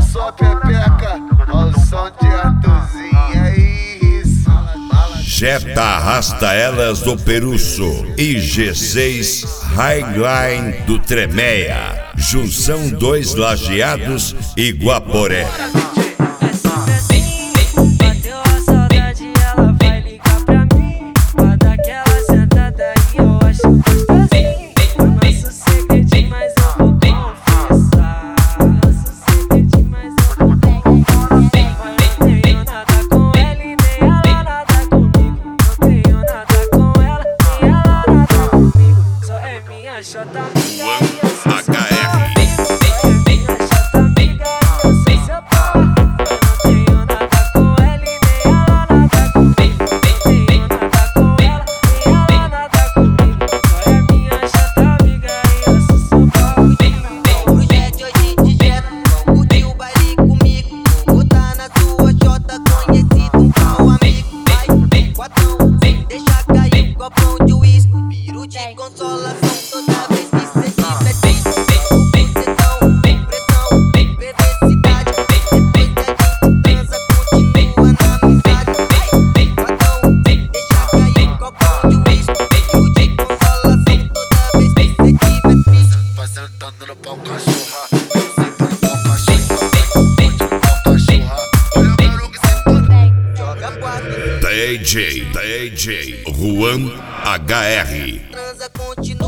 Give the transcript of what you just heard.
sua pepeca ao som de Arthurzinho, é isso. Jetta arrasta elas do Peruço e G6 Highline do Tremeia. Junção 2 Lajeados e Guaporé. DJ Juan HR.